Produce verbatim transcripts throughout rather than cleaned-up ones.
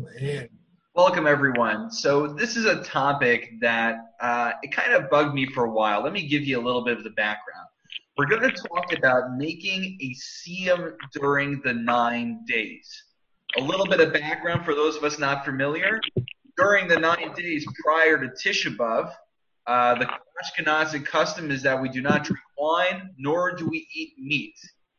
And Welcome, everyone. So this is a topic that uh, it kind of bugged me for a while. Let me give you a little bit of the background. We're going to talk about making a siyum during the nine days. A little bit of background for those of us not familiar. During the nine days prior to Tisha B'Av, uh, the Ashkenazi custom is that we do not drink wine, nor do we eat meat.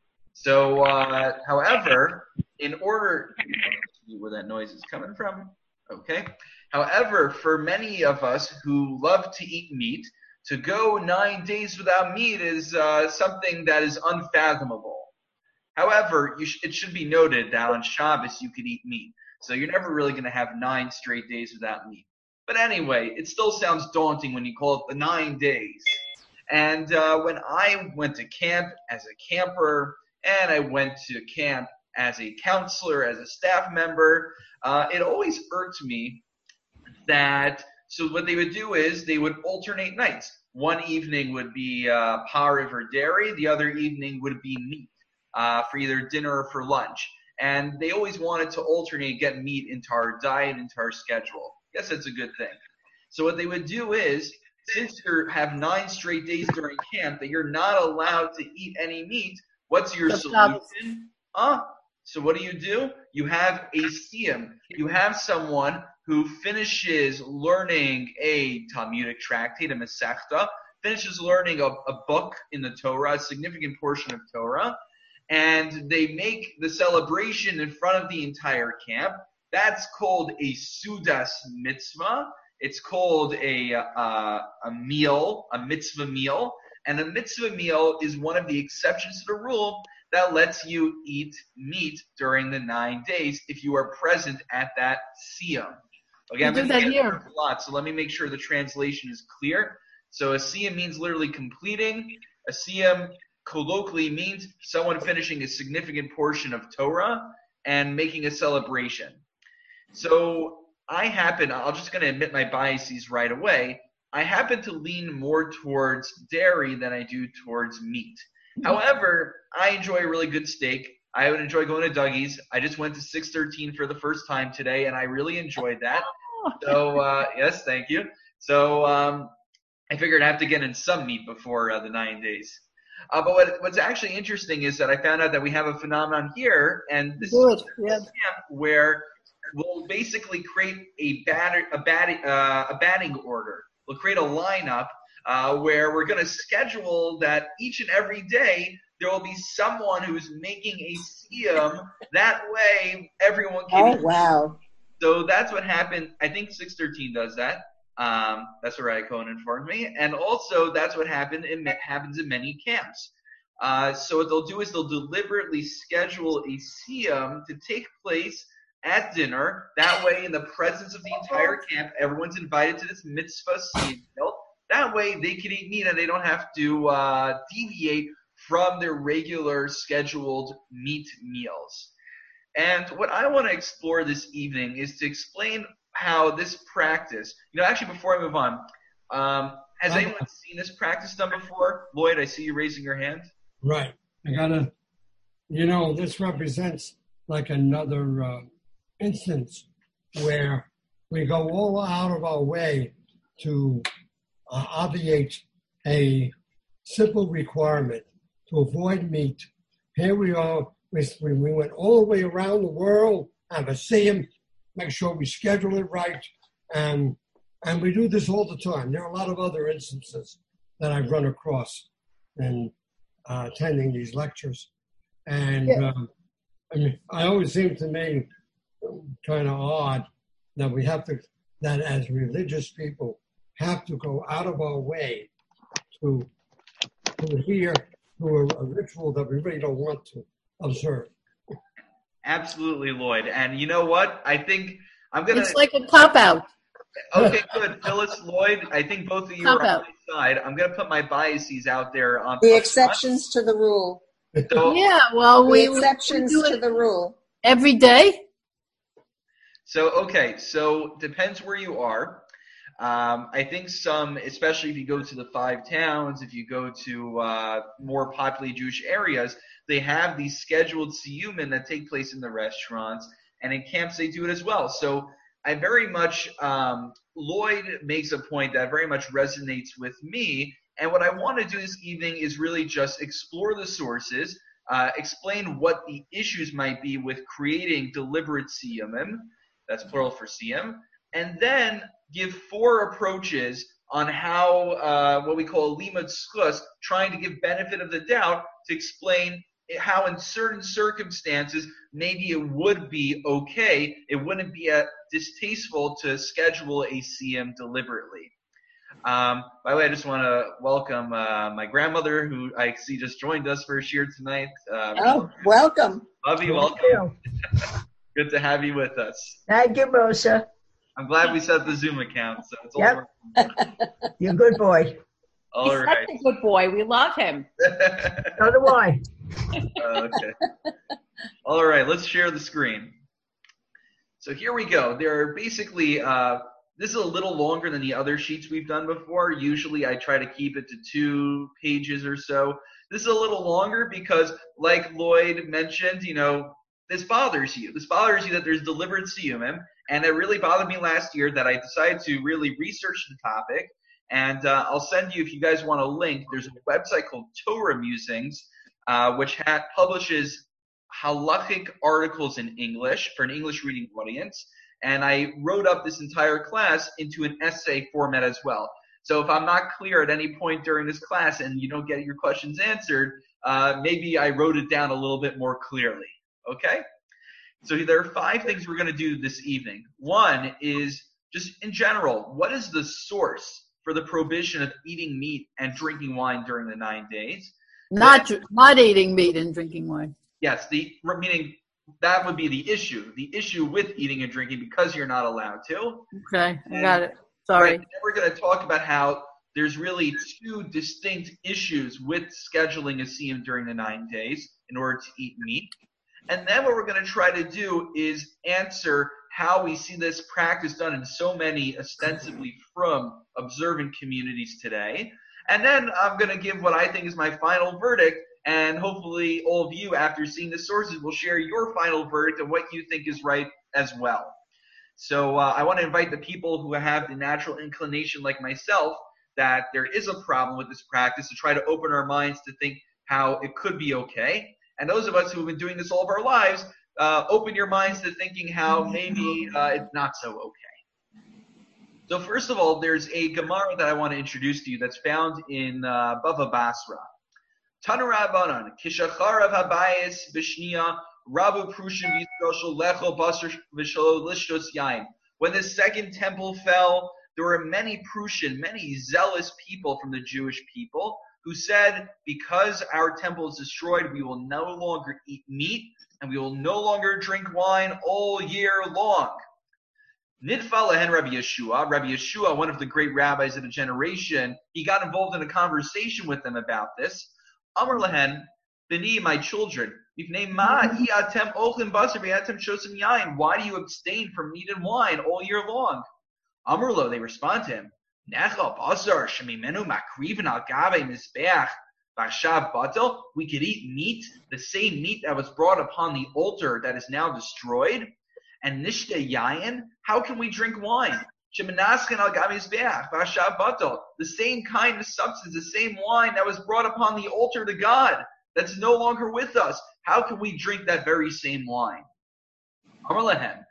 So, uh, however, in order, see where that noise is coming from. Okay. However, for many of us who love to eat meat, to go nine days without meat is uh, something that is unfathomable. However, you sh- it should be noted that on Shabbos you could eat meat. So you're never really going to have nine straight days without meat. But anyway, it still sounds daunting when you call it the nine days. And uh, when I went to camp as a camper, and I went to camp as a counselor, as a staff member, uh, it always irked me that, so what they would do is they would alternate nights. One evening would be uh, pareve or dairy, the other evening would be meat uh, for either dinner or for lunch. And they always wanted to alternate, get meat into our diet, into our schedule. Yes, that's a good thing. So what they would do is, since you have nine straight days during camp that you're not allowed to eat any meat, what's your solution? Huh? So what do you do? You have a siyum. You have someone who finishes learning a Talmudic tractate, a Masechta, finishes learning a, a book in the Torah, a significant portion of Torah, and they make the celebration in front of the entire camp. That's called a Sudas mitzvah. It's called a, uh, a meal, a mitzvah meal. And a mitzvah meal is one of the exceptions to the rule that lets you eat meat during the nine days if you are present at that siyum. Okay, I'm going to get a lot, so let me make sure the translation is clear. So a siyum means literally completing. A siyum colloquially means someone finishing a significant portion of Torah and making a celebration. So I happen, I'm just going to admit my biases right away. I happen to lean more towards dairy than I do towards meat. However, I enjoy a really good steak. I would enjoy going to Dougie's. I just went to six thirteen for the first time today, and I really enjoyed that. So, uh, yes, thank you. So um, I figured I'd have to get in some meat before uh, the nine days. Uh, but what, what's actually interesting is that I found out that we have a phenomenon here, and this Good. is a camp where we'll basically create a, batter, a, batting, uh, a batting order. We'll create a lineup uh, where we're going to schedule that each and every day there will be someone who's making a siyum. That way everyone can. Oh, wow. So that's what happened. I think six thirteen does that. Um, that's what Rabbi Cohen informed me. And also that's what happened in, happens in many camps. Uh, so what they'll do is they'll deliberately schedule a siyum to take place at dinner. That way, in the presence of the entire camp, everyone's invited to this mitzvah siyum meal. That way, they can eat meat and they don't have to uh, deviate from their regular scheduled meat meals. And what I want to explore this evening is to explain how this practice, you know, actually before I move on, um, has anyone seen this practice done before? Lloyd, I see you raising your hand. Right. I gotta, you know, this represents like another uh, instance where we go all out of our way to uh, obviate a simple requirement to avoid meat. Here we are, we, we went all the way around the world, have a siyum, make sure we schedule it right, and and we do this all the time. There are a lot of other instances that I've run across in uh, attending these lectures. And yeah. um, I mean, I always seem to me kind of odd that we have to, that as religious people, have to go out of our way to, to adhere to a, a ritual that we really don't want to observe. Absolutely, Lloyd. And you know what? I think I'm going to... It's like a cop-out. Okay, good. Phyllis, Lloyd, I think both of you Cop are out. on my side. I'm going to put my biases out there. On the exceptions to the rule. So, yeah, well, the we... exceptions we do to it the rule. every day? So, okay, so depends where you are. Um, I think some, especially if you go to the five towns, if you go to uh, more populated Jewish areas, they have these scheduled siyumin that take place in the restaurants. and in camps they do it as well. So I very much, um, Lloyd makes a point that very much resonates with me. And what I want to do this evening is really just explore the sources, uh, explain what the issues might be with creating deliberate siyumim, that's plural for siyum, and then give four approaches on how, uh, what we call limud schus, trying to give benefit of the doubt to explain how in certain circumstances maybe it would be okay, it wouldn't be uh, distasteful to schedule a siyum deliberately. Um, by the way, I just want to welcome uh, my grandmother, who I see just joined us for a shir tonight. Um, Oh, welcome. Bubby, Thank welcome. you. Good to have you with us. Thank you, Rosa. I'm glad we set the Zoom account, so it's all Yep. working. You're a good boy. All He's right. such a good boy. We love him. So do I. Okay. All right, let's share the screen. So here we go. There are basically, uh, this is a little longer than the other sheets we've done before. Usually I try to keep it to two pages or so. This is a little longer because, like Lloyd mentioned, you know, this bothers you. This bothers you that there's deliberate siyumim, and it really bothered me last year that I decided to really research the topic. And uh, I'll send you, if you guys want a link, there's a website called Torah Musings, uh, which ha- publishes halachic articles in English for an English reading audience. And I wrote up this entire class into an essay format as well. So if I'm not clear at any point during this class and you don't get your questions answered, uh, maybe I wrote it down a little bit more clearly. Okay? So there are five things we're going to do this evening. One is just in general, what is the source for the prohibition of eating meat and drinking wine during the nine days? Not dr- not eating meat and drinking wine. Yes, the meaning that would be the issue. The issue with eating and drinking because you're not allowed to. Okay, I And- got it. Sorry. Right, then we're going to talk about how there's really two distinct issues with scheduling a siyum during the nine days in order to eat meat. And then what we're going to try to do is answer how we see this practice done in so many ostensibly from observant communities today. And then I'm going to give what I think is my final verdict, and hopefully all of you, after seeing the sources, will share your final verdict of what you think is right as well. So uh, I want to invite the people who have the natural inclination like myself that there is a problem with this practice to try to open our minds to think how it could be okay. And those of us who have been doing this all of our lives, uh, open your minds to thinking how maybe uh, it's not so okay. So first of all, there's a Gemara that I want to introduce to you that's found in uh, Bava Basra. Tanu Rabbanan, Kishacharav Habayis Bishnia, Rabu Prushim V'Yisroshel Lecho Basar V'Shalo Lishtos Yain. When the second temple fell, there were many Prussian, many zealous people from the Jewish people who said, because our temple is destroyed, we will no longer eat meat and we will no longer drink wine all year long. Nidfa lehen Rabbi Yeshua. Rabbi Yeshua, one of the great rabbis of the generation, he got involved in a conversation with them about this. Amar lehen, B'ni, my children, why do you abstain from meat and wine all year long? Amrlo, they respond to him, we could eat meat, the same meat that was brought upon the altar that is now destroyed. And nishte yayin, how can we drink wine? The same kind of substance, the same wine that was brought upon the altar to God, that's no longer with us. How can we drink that very same wine? By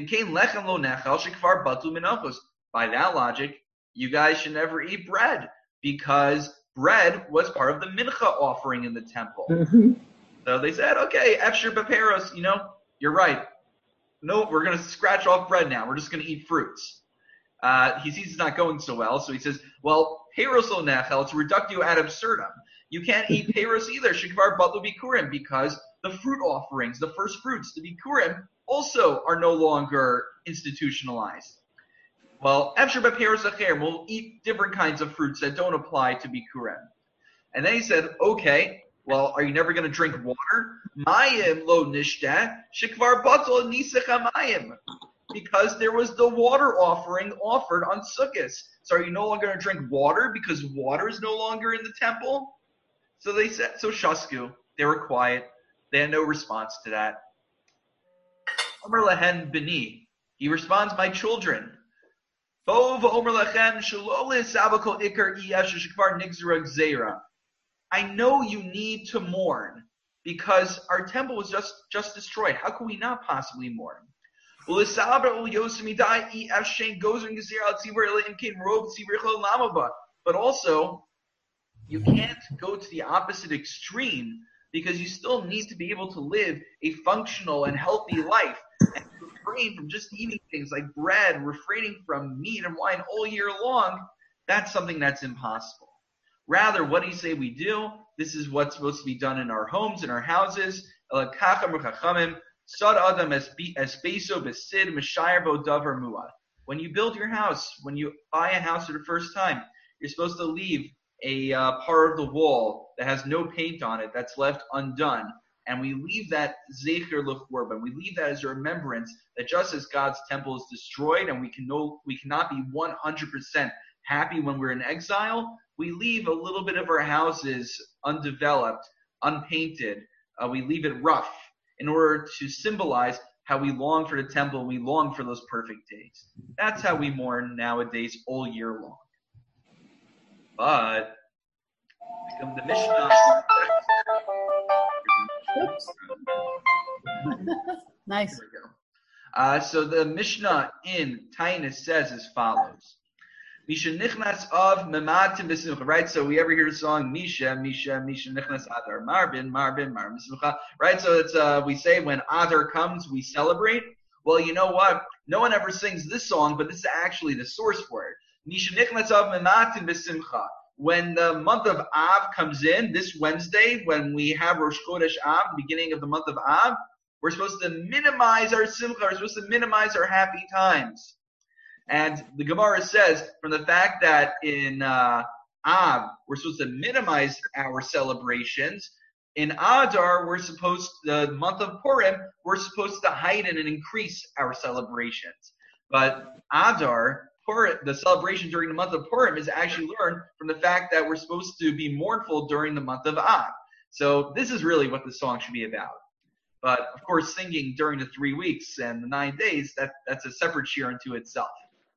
that logic, you guys should never eat bread because bread was part of the mincha offering in the temple. Mm-hmm. So they said, okay, efshir beperos, you know, you're right. No, we're going to scratch off bread now. We're just going to eat fruits. Uh, he sees it's not going so well, so he says, well, peros lo nechel, it's reductio ad absurdum. You can't eat peros either, shikvar batlu bikurim, because the fruit offerings, the first fruits, the bikurim, also are no longer institutionalized. Well, efshir beperos acher, we'll eat different kinds of fruits that don't apply to bikurim. And then he said, okay, well, are you never going to drink water? Mayim lo nishteh, shikvar batul nisach hamayim. Because there was the water offering offered on Sukkot. So are you no longer going to drink water because water is no longer in the temple? So they said, so Shasku, they were quiet. They had no response to that. Omer lehen b'ni. He responds, my children. Bo v'omer lechem shelo le'sava kol ikar iyesh shekvar nigzera gzeira. I know you need to mourn because our temple was just, just destroyed. How can we not possibly mourn? But also, you can't go to the opposite extreme because you still need to be able to live a functional and healthy life and refrain from just eating things like bread, refraining from meat and wine all year long. That's something that's impossible. Rather, what do you say we do? This is what's supposed to be done in our homes, in our houses. When you build your house, when you buy a house for the first time, you're supposed to leave a uh, part of the wall that has no paint on it that's left undone. And we leave that zecher l'churban. We leave that as a remembrance that just as God's temple is destroyed and we can no, we cannot be one hundred percent happy when we're in exile, we leave a little bit of our houses undeveloped, unpainted. Uh, we leave it rough in order to symbolize how we long for the temple, we long for those perfect days. That's how we mourn nowadays all year long. But the Mishnah. Nice. There we go. Uh, so the Mishnah in Tainus says as follows. Misha nichnas of mematim v'simcha. Right? So we ever hear the song Misha, Misha, Misha nichnas Adar, Marbin, Marbin, Marbin v'simcha. Right? So it's uh, we say when Adar comes, we celebrate. Well, you know what? No one ever sings this song, but this is actually the source for it. Misha nichnas of mematim v'simcha. When the month of Av comes in, this Wednesday, when we have Rosh Chodesh Av, the beginning of the month of Av, we're supposed to minimize our simcha, we're supposed to minimize our happy times. And the Gemara says, from the fact that in uh, Av, we're supposed to minimize our celebrations, in Adar, we're supposed, the month of Purim, we're supposed to heighten and increase our celebrations. But Adar, Purim, the celebration during the month of Purim is actually learned from the fact that we're supposed to be mournful during the month of Av. So this is really what the song should be about. But of course, singing during the three weeks and the nine days, that, that's a separate shir unto itself.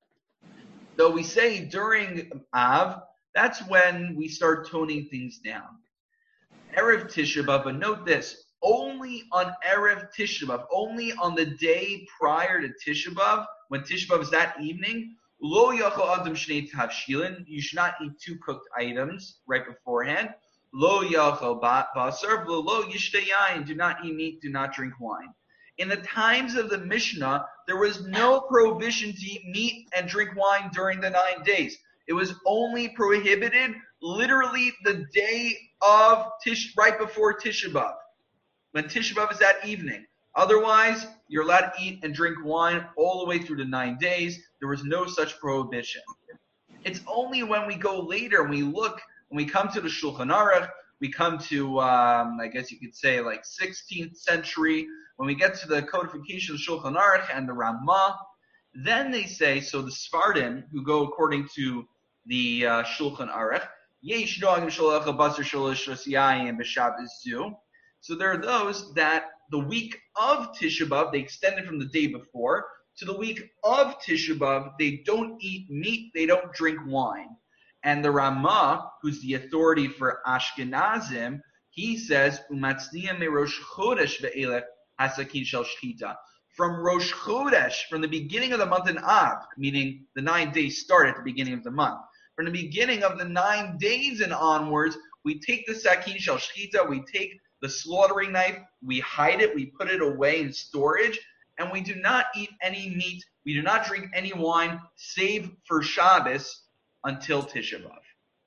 So we say during Av, that's when we start toning things down. Erev Tisha B'Av, but note this, only on Erev Tisha B'Av, only on the day prior to Tisha B'Av, when Tisha B'Av is that evening, Lo yachol adam shnei tavshilin, you should not eat two cooked items right beforehand. Lo yachol basar, lo yishteh yain, do not eat meat, do not drink wine. In the times of the Mishnah, there was no prohibition to eat meat and drink wine during the nine days. It was only prohibited literally the day of Tish, right before Tisha B'Av, when Tisha B'Av is that evening. Otherwise, you're allowed to eat and drink wine all the way through the nine days. There was no such prohibition. It's only when we go later and we look, when we come to the Shulchan Aruch, we come to, um, I guess you could say, like sixteenth century, when we get to the codification of Shulchan Aruch and the Ramah, then they say, so the Sfardim, who go according to the uh, Shulchan Aruch, Yesh noagim sholach basar shalosh yayin b'Shabbos zu. So there are those that the week of Tisha B'Av, they extended from the day before, to the week of Tisha B'Av, they don't eat meat, they don't drink wine. And the Ramah, who's the authority for Ashkenazim, he says, Umatzniya me Rosh Chodesh ve'elech hasakin shel shchita. From Rosh Chodesh, from the beginning of the month in Av, meaning the nine days start at the beginning of the month. From the beginning of the nine days and onwards, we take the sakin shel shchita, we take the slaughtering knife, we hide it, we put it away in storage, and we do not eat any meat, we do not drink any wine, save for Shabbos until Tisha B'Av.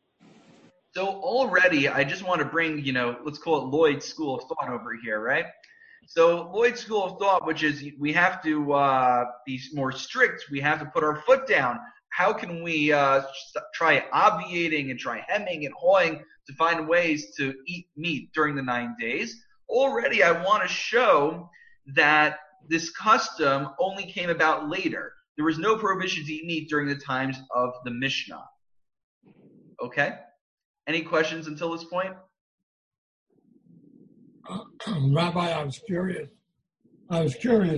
So already, I just want to bring, you know, let's call it Lloyd's school of thought over here, right? So Lloyd's school of thought, which is we have to uh, be more strict, we have to put our foot down. How can we uh, try obviating and try hemming and hawing to find ways to eat meat during the nine days? Already, I want to show that this custom only came about later. There was no prohibition to eat meat during the times of the Mishnah. Okay? Any questions until this point? Uh, Rabbi, I was curious. I was curious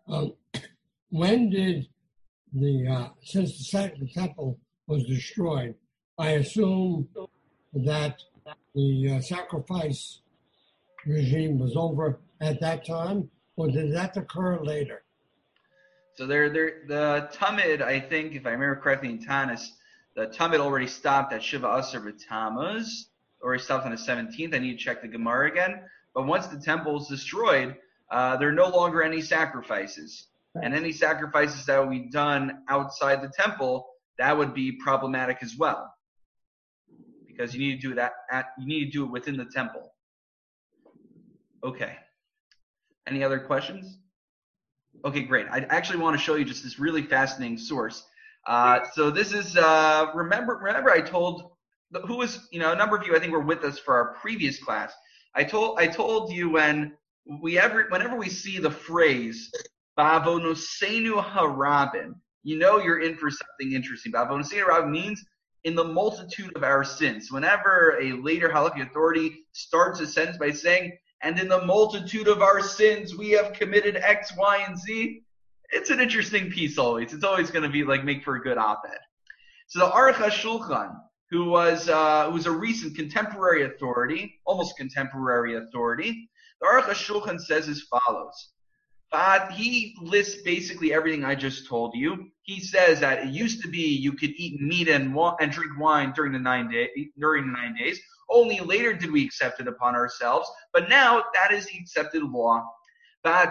Um, when did the, uh, since the second temple was destroyed, I assume that the uh, sacrifice regime was over at that time, or did that occur later? So there, there, the Tamid, I think, if I remember correctly in Tanis, the Tamid already stopped at Shiva Asar B'Tammuz, already stopped on the seventeenth. I need to check the Gemara again. But once the temple is destroyed, uh, there are no longer any sacrifices. Right. And any sacrifices that would be done outside the temple, that would be problematic as well. Because you need to do that at, you need to do it within the temple. Okay. Any other questions? Okay, great. I actually want to show you just this really fascinating source. Uh, so this is, uh, remember, remember I told, who was, you know, a number of you I think were with us for our previous class. I told, I told you when we ever, whenever we see the phrase, Bavonosenu harabim, you know you're in for something interesting. Bavonosenu harabim means in the multitude of our sins. Whenever a later halakhic authority starts a sentence by saying, and in the multitude of our sins, we have committed X, Y, and Z. It's an interesting piece always. It's always going to be like make for a good op-ed. So the Aruch HaShulchan, who was uh, who was a recent contemporary authority, almost contemporary authority, the Aruch HaShulchan says as follows. But he lists basically everything I just told you. He says that it used to be you could eat meat and wa- and drink wine during the nine day during the nine days. Only later did we accept it upon ourselves, but now that is the accepted law. I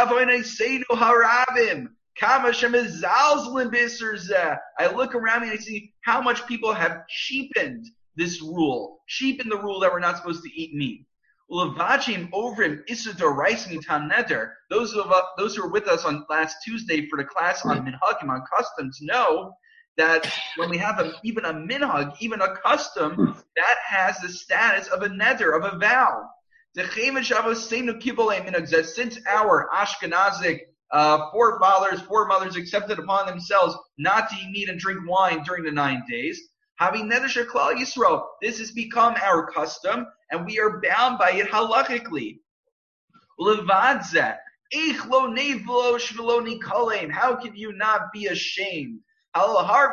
look around me and I see how much people have cheapened this rule, cheapened the rule that we're not supposed to eat meat. Those who have, those who were with us on last Tuesday for the class on minhagim, on customs, know that when we have a, even a minhag, even a custom, that has the status of a neder, of a vow. Since our Ashkenazic uh, forefathers, foremothers accepted upon themselves not to eat meat and drink wine during the nine days, this has become our custom, and we are bound by it halachically. How can you not be ashamed? There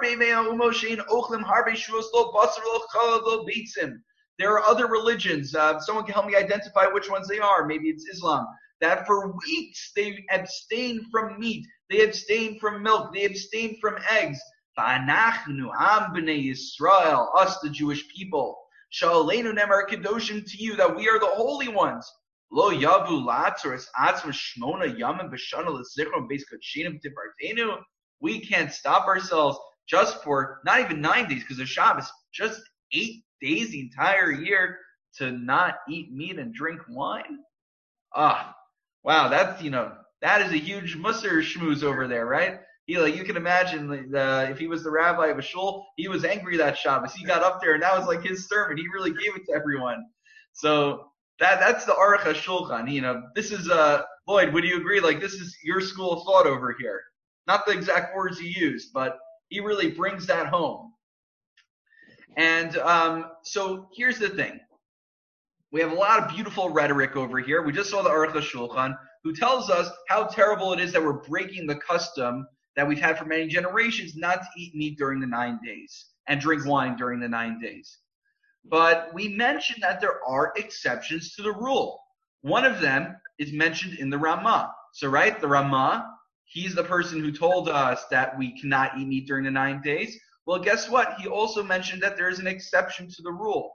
are other religions. Uh, someone can help me identify which ones they are. Maybe it's Islam. That for weeks they abstain from meat. They abstain from milk. They abstain from eggs. V'anachnu am b'nei Yisrael, us the Jewish people. Sha'aleinu nemar kedoshim to you, that we are the holy ones. Lo yavu latzaris atzma shmona yamin b'shana l'zichron beis kodshinim tipartenu. We can't stop ourselves just for not even nine days, because of Shabbos, just eight days the entire year to not eat meat and drink wine. Ah, wow, that's, you know, that is a huge musar shmooze over there, right? He, like, you can imagine the, if he was the rabbi of a shul, he was angry that Shabbos. He got up there and that was like his sermon. He really gave it to everyone. So that that's the Aruch HaShulchan. You know, this is uh Lloyd, would you agree? Like, this is your school of thought over here. Not the exact words he used, but he really brings that home. And um, so here's the thing. We have a lot of beautiful rhetoric over here. We just saw the Aruch HaShulchan, who tells us how terrible it is that we're breaking the custom that we've had for many generations not to eat meat during the nine days and drink wine during the nine days. But we mentioned that there are exceptions to the rule. One of them is mentioned in the Ramah. So, right, the Ramah, he's the person who told us that we cannot eat meat during the nine days. Well, guess what? He also mentioned that there is an exception to the rule.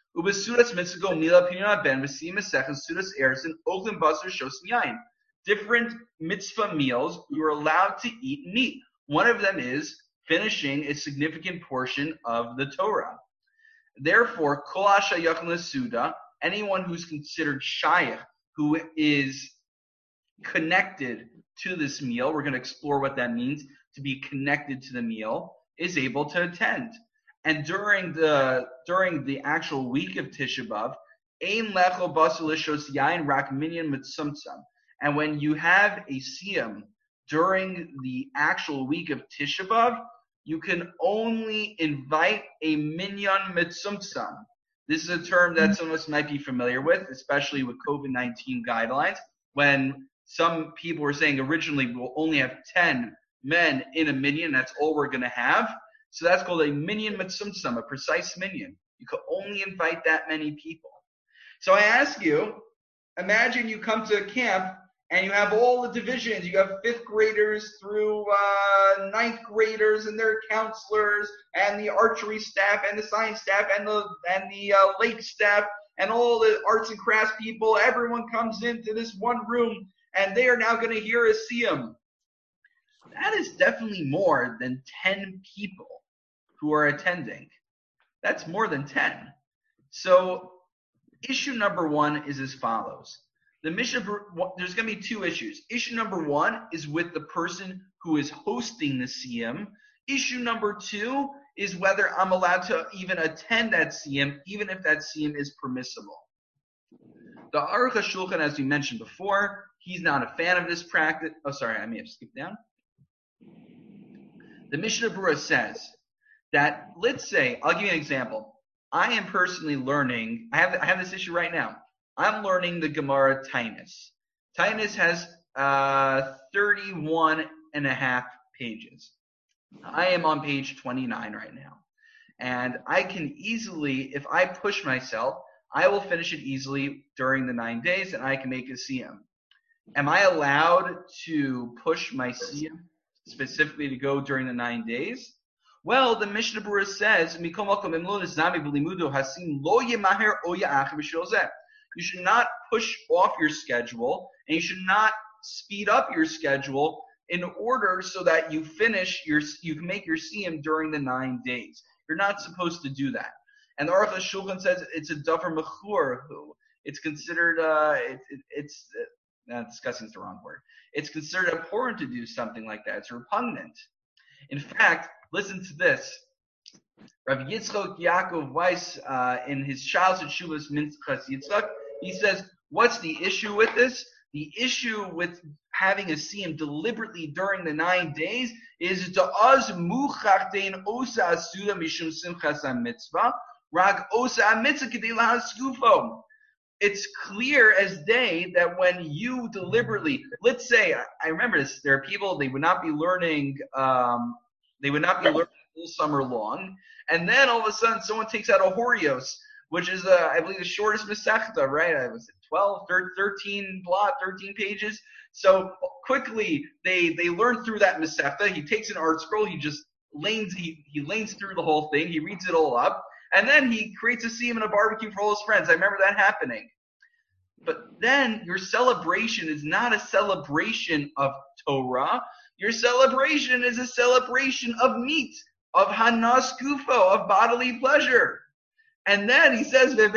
Different mitzvah meals, you are allowed to eat meat. One of them is finishing a significant portion of the Torah. Therefore, kol hashayach lesuda, anyone who's considered shayach, who is connected to this meal, we're going to explore what that means, to be connected to the meal, is able to attend. And during the during the actual week of Tisha B'Av, ein lecho basar lishos yain rak minyan mitzumtzam. And when you have a siyam during the actual week of Tisha B'Av, you can only invite a minyan mitzumtzam. This is a term that some of us might be familiar with, especially with COVID nineteen guidelines. When some people were saying originally we'll only have ten men in a minyan. That's all we're going to have. So that's called a minyan mitzumtzum, a precise minyan. You could only invite that many people. So I ask you, imagine you come to a camp and you have all the divisions. You have fifth graders through uh, ninth graders and their counselors and the archery staff and the science staff and the and the uh, lake staff and all the arts and crafts people. Everyone comes into this one room and they are now going to hear a siyum. That is definitely more than ten people who are attending. That's more than ten. So issue number one is as follows. The Mishnah, there's going to be two issues. Issue number one is with the person who is hosting the siyum. Issue number two is whether I'm allowed to even attend that siyum, even if that siyum is permissible. The Aruch HaShulchan, as we mentioned before, he's not a fan of this practice. Oh, sorry, I may have skipped down. The Mishnah Berurah says that, let's say, I'll give you an example. I am personally learning, I have I have this issue right now. I'm learning the Gemara Tainus. Tainus has uh, thirty-one and a half pages. I am on page twenty-nine right now. And I can easily, if I push myself, I will finish it easily during the nine days and I can make a siyum. Am I allowed to push my siyum specifically to go during the nine days? Well, the Mishnah Berurah says, you should not push off your schedule, and you should not speed up your schedule in order so that you finish your, you can make your siyum during the nine days. You're not supposed to do that. And the Aruch HaShulchan says it's a davar mechur. It's considered, uh, it, it, it's, uh, discussing is the wrong word. It's considered abhorrent to do something like that. It's repugnant. In fact, listen to this. Rav Yitzchok Yaakov Weiss, uh, in his Shas Shuvas Minchas Yitzchak, he says, what's the issue with this? The issue with having a siyum deliberately during the nine days is da'az muchach dein osa asuda mishum simchas ha-mitzvah, rag osa ha-mitzvah k'dei lahaskufo. It's clear as day that when you deliberately, let's say, I remember this, there are people, they would not be learning, um, they would not be learning all summer long, and then all of a sudden someone takes out a Horios, which is, uh, I believe, the shortest Masechta, right? I was twelve, thirteen blot, thirteen pages. So quickly they they learn through that Masechta. He takes an art scroll, he just lanes he he lanes through the whole thing, he reads it all up, and then he creates a siyum and a barbecue for all his friends. I remember that happening. But then your celebration is not a celebration of Torah. Your celebration is a celebration of meat, of hanas gufo, of bodily pleasure. And then he says, and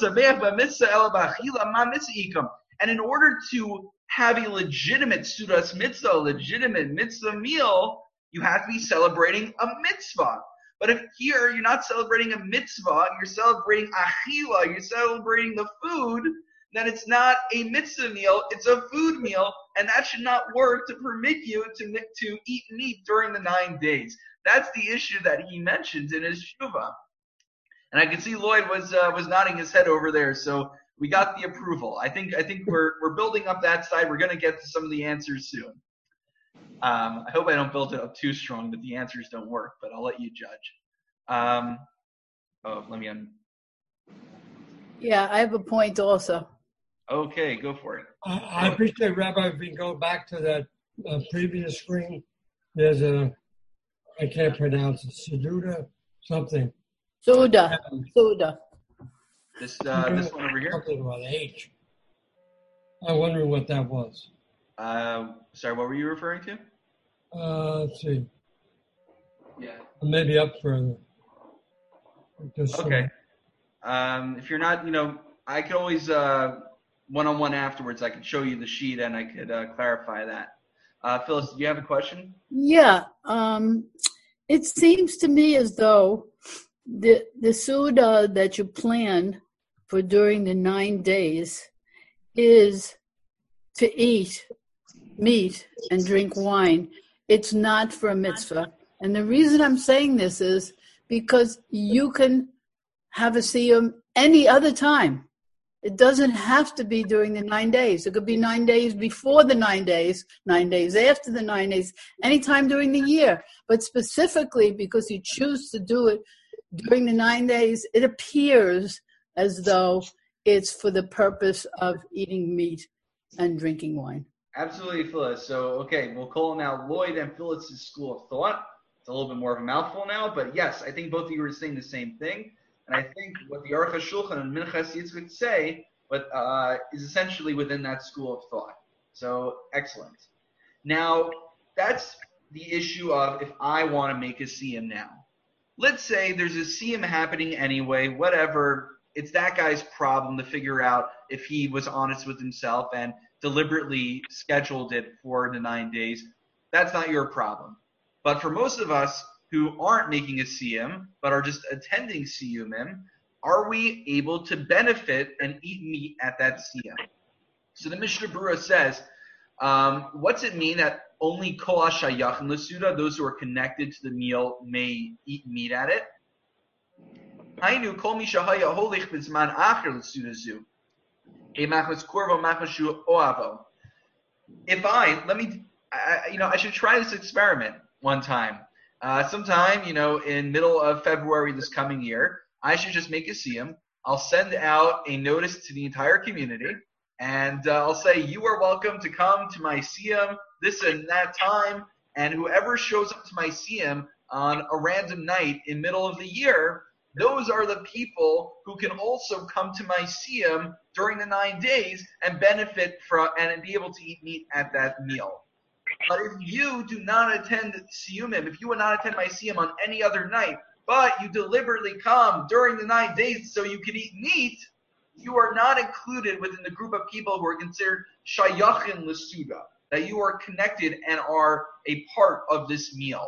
in order to have a legitimate sudas mitzvah, a legitimate mitzvah meal, you have to be celebrating a mitzvah. But if here you're not celebrating a mitzvah, you're celebrating achila, you're celebrating the food, then it's not a mitzvah meal, it's a food meal, and that should not work to permit you to, to eat meat during the nine days. That's the issue that he mentions in his shuvah. And I can see Lloyd was uh, was nodding his head over there, so we got the approval. I think I think we're we're building up that side. We're going to get to some of the answers soon. Um, I hope I don't build it up too strong that the answers don't work, but I'll let you judge. Um, oh, let me un- Yeah, I have a point also. Okay, go for it. I, I appreciate, Rabbi, if we go back to that uh, previous screen, there's a, I can't pronounce it, Seduda something. Suda, Suda. This uh, this one over here. Something about H. I'm wondering what that was. Uh, sorry, what were you referring to? Uh, let's see. Yeah. Maybe up further. Just, Okay. Um, if you're not, you know, I could always uh, one-on-one afterwards. I could show you the sheet and I could uh, clarify that. Uh, Phyllis, do you have a question? Yeah, um, it seems to me as though the the Suda that you plan for during the nine days is to eat meat and drink wine. It's not for a mitzvah. And the reason I'm saying this is because you can have a siyum any other time. It doesn't have to be during the nine days. It could be nine days before the nine days, nine days after the nine days, anytime during the year. But specifically because you choose to do it during the nine days, it appears as though it's for the purpose of eating meat and drinking wine. Absolutely, Phyllis. So, okay, we'll call now Lloyd and Phyllis' school of thought. It's a little bit more of a mouthful now, but yes, I think both of you were saying the same thing. And I think what the Aruch HaShulchan and Minchas Yitzchak say but, uh, is essentially within that school of thought. So, excellent. Now, that's the issue of if I want to make a siyum now. Let's say there's a siyum happening anyway, whatever. It's that guy's problem to figure out if he was honest with himself and deliberately scheduled it for the nine days. That's not your problem. But for most of us who aren't making a siyum, but are just attending siyumim, are we able to benefit and eat meat at that siyum? So the Mishnah Berurah says, um, what's it mean that only kol hashayachim l'suda, those who are connected to the meal, may eat meat at it? Hainu kol mi shahaya holich b'zman acher l'suda zu. If I, let me, I, you know, I should try this experiment one time. Uh, sometime, you know, in middle of February this coming year, I should just make a siyum. I'll send out a notice to the entire community, and uh, I'll say, you are welcome to come to my siyum this and that time, and whoever shows up to my siyum on a random night in middle of the year, those are the people who can also come to my siyum during the nine days and benefit from and be able to eat meat at that meal. But if you do not attend siyumim, if you will not attend my siyum on any other night, but you deliberately come during the nine days so you can eat meat, you are not included within the group of people who are considered shayachin l'suda, that you are connected and are a part of this meal.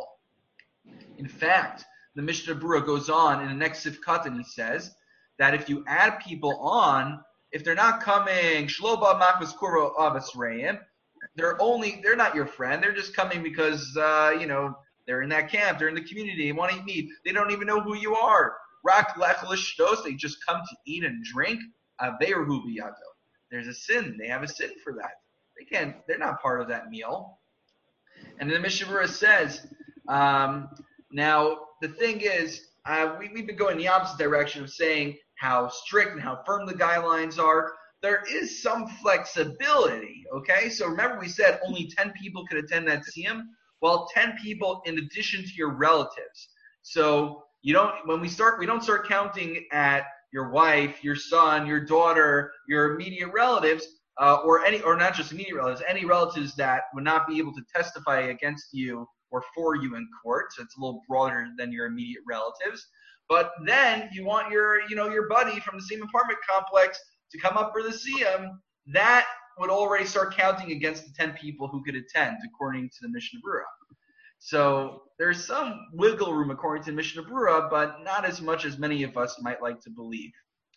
In fact, the Mishnah Berurah goes on in the next Sifkat and he says that if you add people on, if they're not coming, shloba machmas kuro avas reim, they're only, they're not your friend. They're just coming because, uh, you know, they're in that camp. They're in the community. They want to eat meat. They don't even know who you are. Rak lech l'shtos. They just come to eat and drink. Aveirhu biyado. There's a sin. They have a sin for that. They can't, they're not part of that meal. And then the Mishnah Berurah says, um, now, the thing is, uh, we, we've been going the opposite direction of saying how strict and how firm the guidelines are. There is some flexibility, okay? So remember we said only ten people could attend that siyum? Well, ten people in addition to your relatives. So you don't, when we start, we don't start counting at your wife, your son, your daughter, your immediate relatives, uh, or any, or not just immediate relatives, any relatives that would not be able to testify against you or for you in court. So it's a little broader than your immediate relatives. But then you want your, you know, your buddy from the same apartment complex to come up for the siyum. That would already start counting against the ten people who could attend, according to the Mishnah Berurah. So there's some wiggle room according to the Mishnah Berurah, but not as much as many of us might like to believe.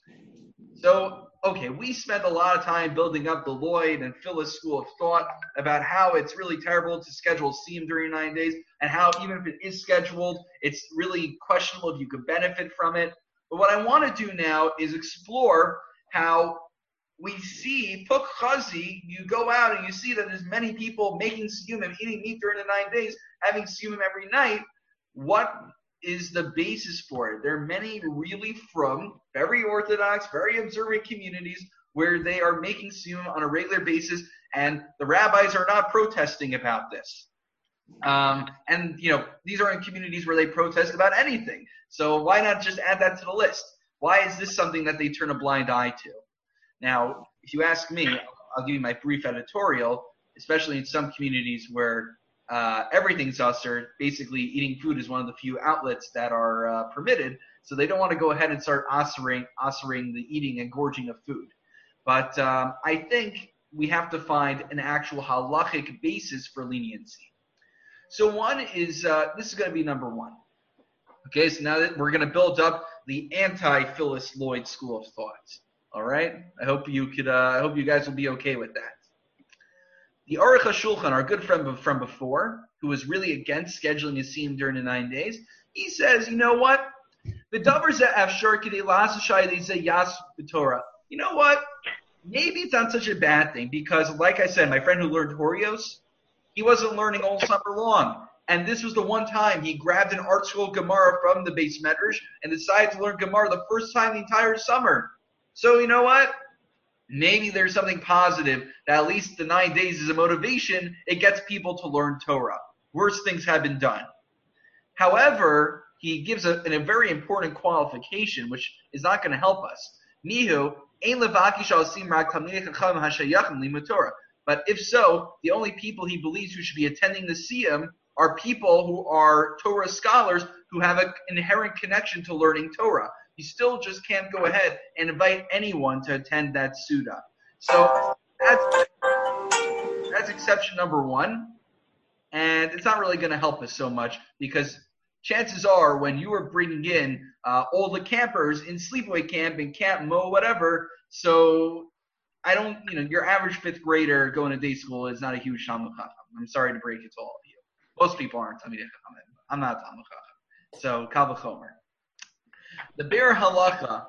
So, okay, we spent a lot of time building up the Lloyd and Phyllis school of thought about how it's really terrible to schedule siyum during nine days, and how even if it is scheduled, it's really questionable if you could benefit from it. But what I want to do now is explore how we see Puk Chazi, you go out and you see that there's many people making siyumim, eating meat during the nine days, having siyumim every night. What is the basis for it? There are many really from very orthodox, very observant communities where they are making siyum on a regular basis, and the rabbis are not protesting about this. Um, and, you know, these are in communities where they protest about anything. So why not just add that to the list? Why is this something that they turn a blind eye to? Now, if you ask me, I'll give you my brief editorial, especially in some communities where uh, everything's usher. Basically, eating food is one of the few outlets that are uh, permitted, so they don't want to go ahead and start ushering, ushering the eating and gorging of food. But um, I think we have to find an actual halachic basis for leniency. So one is, uh, this is going to be number one. Okay, so now that we're going to build up the anti-Phyllis Lloyd school of thought. All right, I hope you could. Uh, I hope you guys will be okay with that. The Aruch HaShulchan, our good friend from before, who was really against scheduling a siyum during the nine days, he says, you know what? The davers that afshar k'dei la'asashai they say yas b'torah. you know what? Maybe it's not such a bad thing because, like I said, my friend who learned Horios, he wasn't learning all summer long. And this was the one time he grabbed an art school Gemara from the Beis Medrash and decided to learn Gemara the first time the entire summer. So you know what? Maybe there's something positive that at least the nine days is a motivation. It gets people to learn Torah. Worse things have been done. However, he gives a, a very important qualification, which is not going to help us. Nihu, ein levakish al-sim rak talmidei chacham hashayachim limud Torah. But if so, the only people he believes who should be attending the Siyum are people who are Torah scholars who have an inherent connection to learning Torah. You still just can't go ahead and invite anyone to attend that Suda. So that's, that's exception number one. And it's not really going to help us so much because chances are when you are bringing in uh, all the campers in sleepaway camp and Camp Mo, whatever, so I don't, you know, your average fifth grader going to day school is not a huge Talmid Chacham. I'm sorry to break it to all of you. Most people aren't Talmidei Chacham. I'm not Talmid Chacham. So, Kal v'chomer. The Be'er Halacha,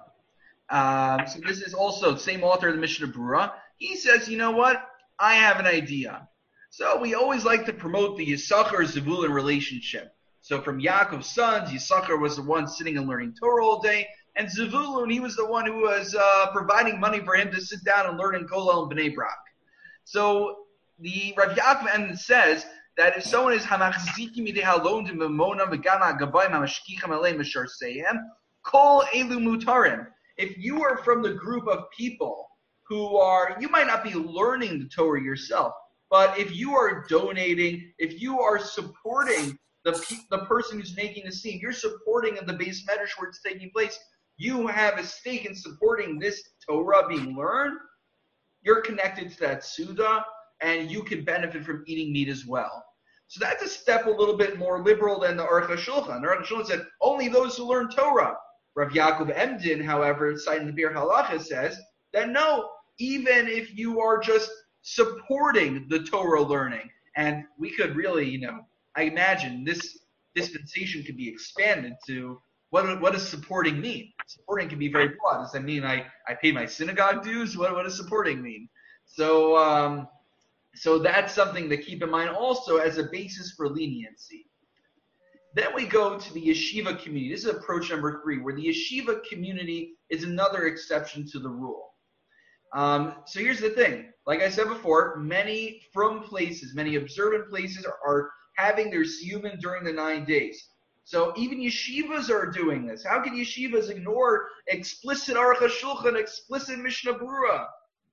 um, so this is also the same author of the Mishnah Brura. He says, you know what? I have an idea. So we always like to promote the Yisachar-Zevulun relationship. So from Yaakov's sons, Yisachar was the one sitting and learning Torah all day, and Zevulun, he was the one who was uh, providing money for him to sit down and learn in Kollel and Bnei Brak. So the Rav Yaakov Emden says that if someone is hamachziki midei halon de memona v'gana gabayim hamashkicham alei mishar seyem, kol elu mutarim. If you are from the group of people who are, you might not be learning the Torah yourself, but if you are donating, if you are supporting the the person who's making the scene, you're supporting the Beis Medrash where it's taking place, you have a stake in supporting this Torah being learned, you're connected to that Suda, and you can benefit from eating meat as well. So that's a step a little bit more liberal than the Aruch HaShulchan. The Aruch HaShulchan said, only those who learn Torah. Rav Yaakov Emden, however, citing the Be'er Halacha, says that no, even if you are just supporting the Torah learning, and we could really, you know, I imagine this dispensation could be expanded to what what does supporting mean? Supporting can be very broad. Does that mean I, I pay my synagogue dues? What what does supporting mean? So um, so that's something to keep in mind also as a basis for leniency. Then we go to the yeshiva community. This is approach number three, where the yeshiva community is another exception to the rule. Um, so here's the thing. Like I said before, many from places, many observant places are, are having their siyumin during the nine days. So even yeshivas are doing this. How can yeshivas ignore explicit Aruch HaShulchan, explicit Mishnah Brura?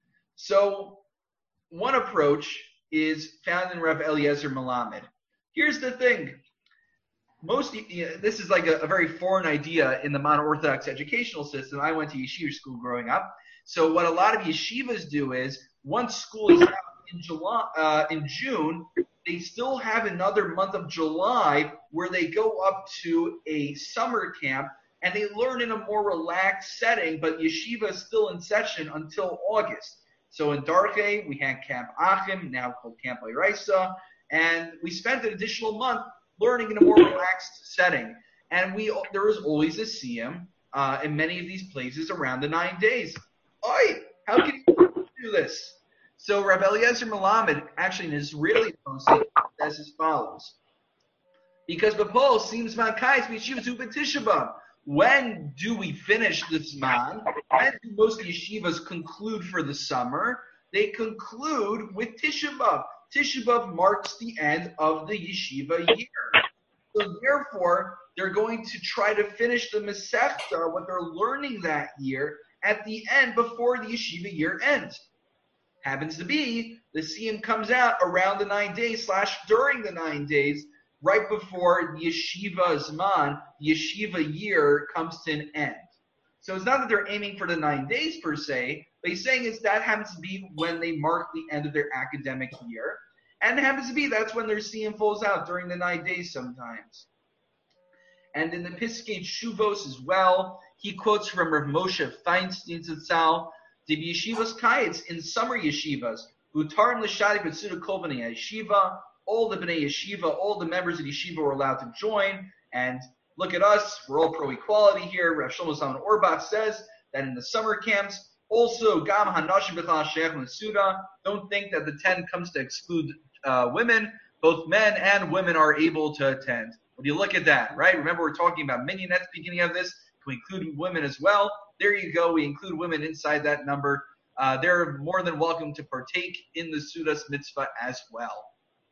So one approach is found in Rav Eliezer Melamed. Here's the thing. Most, you know, this is like a, a very foreign idea in the modern Orthodox educational system. I went to yeshiva school growing up. So what a lot of yeshivas do is once school is out in July, uh, in June, they still have another month of July where they go up to a summer camp and they learn in a more relaxed setting, but yeshiva is still in session until August. So in Darkei, we had Camp Achim, now called Camp Oiraisa, and we spent an additional month learning in a more relaxed setting. And we there was always a siyum uh, in many of these places around the nine days. Oi, how can you do this? So Rav Eliezer Melamed, actually an Israeli posting, says as follows. Because Bapol seems mankais b'yeshivas hu b'Tisha B'Av. When do we finish the Zman? When do most yeshivas conclude for the summer? They conclude with Tisha B'Av. Tisha B'Av marks the end of the yeshiva year. So therefore, they're going to try to finish the Masechta, what they're learning that year, at the end before the yeshiva year ends. Happens to be, the siyum comes out around the nine days slash during the nine days, right before the yeshiva zman, the yeshiva year comes to an end. So it's not that they're aiming for the nine days per se, but he's saying is that happens to be when they mark the end of their academic year. And it happens to be that's when their siyum falls out during the nine days sometimes. And in the Piskei Shuvos as well, he quotes from Rav Moshe Feinstein Zatzal, the yeshivas kayitz in summer yeshivas, utarim l'shadi b'tzuda kol b'nei yeshiva, all the b'nei yeshiva, all the members of yeshiva were allowed to join. And look at us, we're all pro-equality here. Rav Shlomo Zalman Auerbach says that in the summer camps, Also, Gam Hanashim B'chal Sheikh Suda. Don't think that the ten comes to exclude uh, women. Both men and women are able to attend. When you look at that, right? Remember, we're talking about minyan at the beginning of this. Can we include women as well? There you go. We include women inside that number. Uh, they're more than welcome to partake in the Sudas mitzvah as well.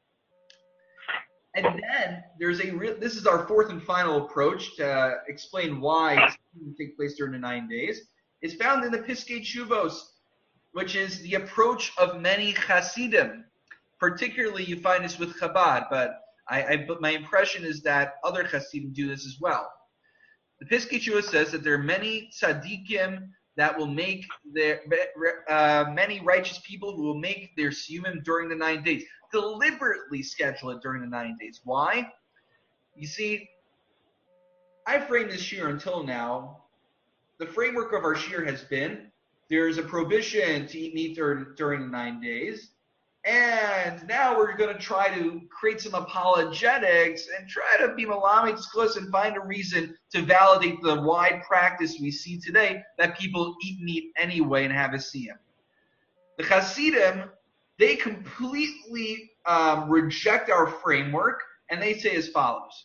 And then there's a real, this is our fourth and final approach to uh, explain why it doesn't take place during the nine days. It's found in the Piskei Teshuvos, which is the approach of many Hasidim. Particularly, you find this with Chabad, but I, I but my impression is that other Hasidim do this as well. The Piskei Teshuvos says that there are many tzaddikim that will make their uh, many righteous people who will make their siyumim during the nine days. Deliberately schedule it during the nine days. Why? You see, I framed this year until now. The framework of our shir has been there's a prohibition to eat meat dur- during the nine days, and now we're going to try to create some apologetics and try to be malamed close and find a reason to validate the wide practice we see today that people eat meat anyway and have a siyum. The Hasidim, they completely um, reject our framework, and they say as follows.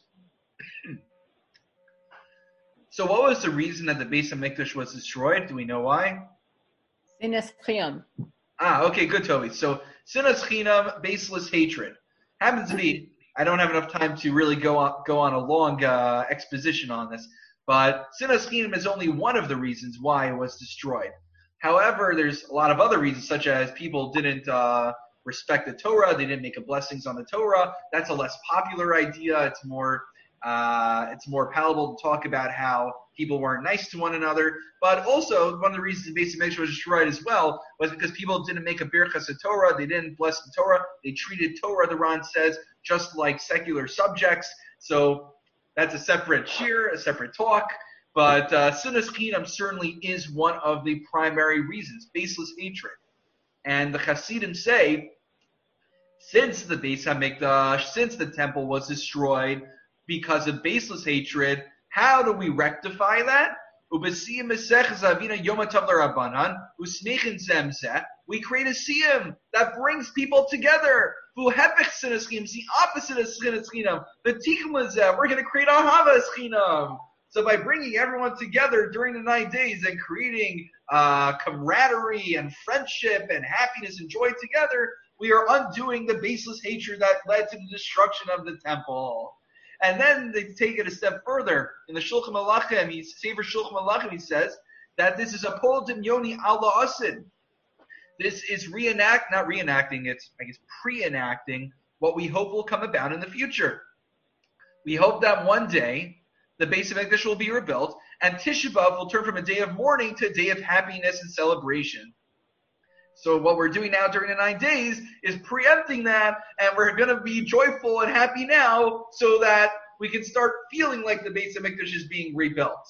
So what was the reason that the Beis HaMikdash was destroyed? Do we know why? Sinas Chinam. Ah, okay, good, Toby. So, Sinas Chinam, baseless hatred. Happens to be, I don't have enough time to really go on, go on a long uh, exposition on this, but Sinas Chinam is only one of the reasons why it was destroyed. However, there's a lot of other reasons, such as people didn't uh, respect the Torah, they didn't make a blessings on the Torah. That's a less popular idea. It's more uh, it's more palatable to talk about how people weren't nice to one another. But also, one of the reasons the Beis HaMikdash was destroyed as well was because people didn't make a birchas Torah, they didn't bless the Torah, they treated Torah, the Ran says, just like secular subjects. So that's a separate shir, a separate talk. But uh, Sinas Chinam certainly is one of the primary reasons, baseless hatred. And the Hasidim say, since the Beis HaMikdash, since the temple was destroyed because of baseless hatred, how do we rectify that? We create a siyum that brings people together. It's the opposite of Sinas Chinam. We're going to create a Havas Chinam. So by bringing everyone together during the nine days and creating uh, camaraderie and friendship and happiness and joy together, we are undoing the baseless hatred that led to the destruction of the temple. And then they take it a step further. In the Shulchan Malachim, he, Sefer Shulchan Malachim, he says that this is a Pol Dimyoni Allah Asid. This is reenact, not reenacting, it's, I guess, pre-enacting what we hope will come about in the future. We hope that one day the Beis HaMikdash will be rebuilt, and Tisha B'Av will turn from a day of mourning to a day of happiness and celebration. So what we're doing now during the nine days is preempting that, and we're going to be joyful and happy now so that we can start feeling like the Beis HaMikdash is being rebuilt.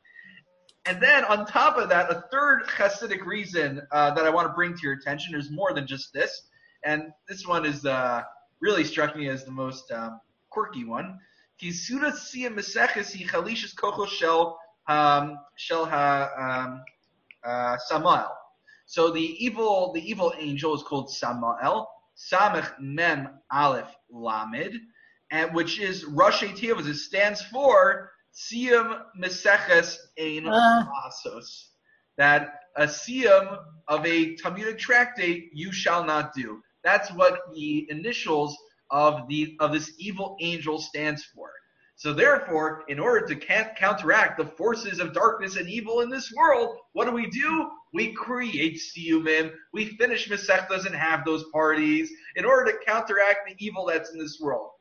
And then on top of that, a third Hasidic reason uh, that I want to bring to your attention, there's more than just this, and this one is uh, really struck me as the most um, quirky one. Kisuda Siyam Meseches hi Chalishas Kocho Shel um, Shel Ha um, uh, Samael. So the evil, the evil angel is called Samael, Samech Mem Aleph Lamed, and which is Rosh Tevos. It stands for Siyam Meseches Ein Asos. That a siyam of a Talmudic tractate you shall not do. That's what the initials of the of this evil angel stands for. So therefore, in order to counteract the forces of darkness and evil in this world, what do we do? We create siyumim. We finish Masechtas and have those parties in order to counteract the evil that's in this world.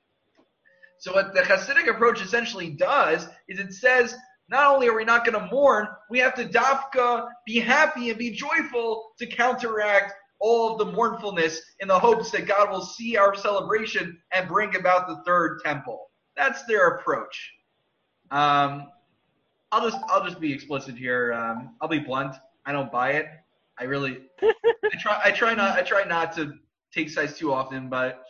So what the Hasidic approach essentially does is it says, not only are we not going to mourn, we have to dafka, be happy and be joyful to counteract all of the mournfulness in the hopes that God will see our celebration and bring about the third temple. That's their approach. Um, I'll just I'll just be explicit here. Um, I'll be blunt. I don't buy it. I really I try I try not I try not to take sides too often, but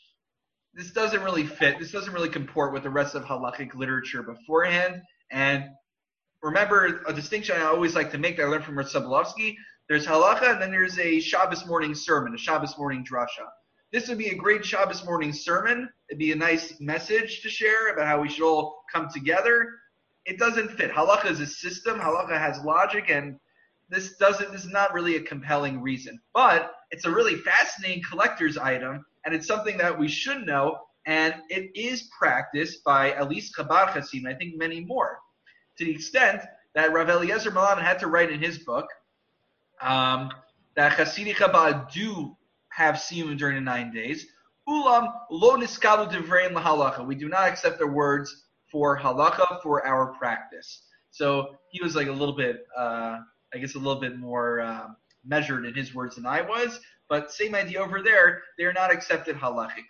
this doesn't really fit. This doesn't really comport with the rest of halakhic literature beforehand. And remember a distinction I always like to make that I learned from Rav Sobolovsky. There's halacha, and then there's a Shabbos morning sermon, a Shabbos morning drasha. This would be a great Shabbos morning sermon. It'd be a nice message to share about how we should all come together. It doesn't fit. Halacha is a system. Halacha has logic, and this doesn't. This is not really a compelling reason. But it's a really fascinating collector's item, and it's something that we should know. And it is practiced by at least Chabad Chassidim, I think many more, to the extent that Rav Eliezer Malan had to write in his book um, that Hasidic Chabad do have siyum during the nine days. Ulam lo niskalu divrein lahalacha. We do not accept their words for halacha for our practice. So he was like a little bit, uh, I guess, a little bit more uh, measured in his words than I was. But same idea over there. They are not accepted halachically.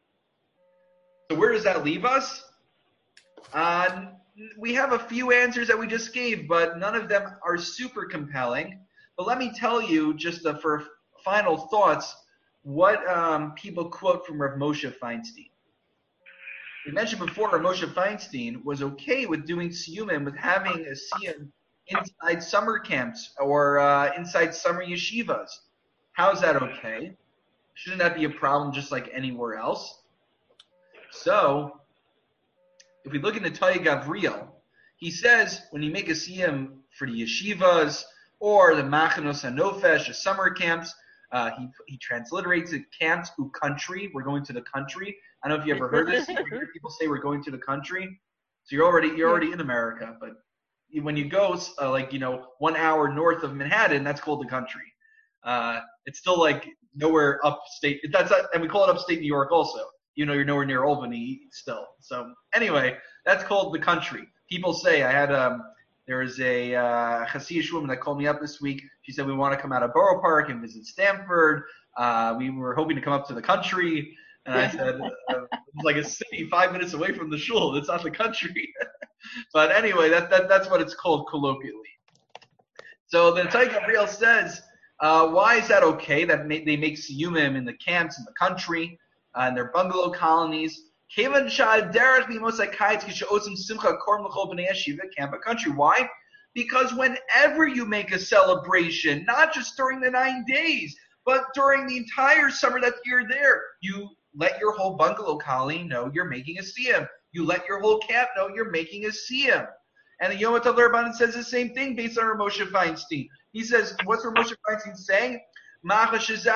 So where does that leave us? Uh, we have a few answers that we just gave, but none of them are super compelling. But let me tell you, just uh, for final thoughts, what um, people quote from Rav Moshe Feinstein. We mentioned before Rav Moshe Feinstein was okay with doing siyumim, with having a siyum inside summer camps or uh, inside summer yeshivas. How is that okay? Shouldn't that be a problem just like anywhere else? So, if we look into Taya Gavriel, he says when you make a siyum for the yeshivas or the machanos hanofesh, the summer camps, uh, he he transliterates it camps u country. We're going to the country. I don't know if you ever heard this. You hear people say we're going to the country. So you're already you're already in America, but when you go uh, like you know one hour north of Manhattan, that's called the country. Uh, it's still like nowhere upstate. That's and we call it upstate New York also. You know, you're nowhere near Albany still. So anyway, that's called the country. People say, I had, um, there was a uh, Hasidic woman that called me up this week. She said, we want to come out of Borough Park and visit Stamford. Uh, we were hoping to come up to the country. And I said, uh, it's like a city five minutes away from the shul. It's not the country. But anyway, that, that that's what it's called colloquially. So the Taya Gavriel says, uh, why is that okay that ma- they make siyumim in the camps in the country? Uh, in their bungalow colonies. Country. Why? Because whenever you make a celebration, not just during the nine days, but during the entire summer that you're there, you let your whole bungalow colony know you're making a siyum. You let your whole camp know you're making a siyum. And the Yom Tov Rabbanan says the same thing based on Rav Moshe Feinstein. He says, what's Rav Moshe Feinstein saying? Because this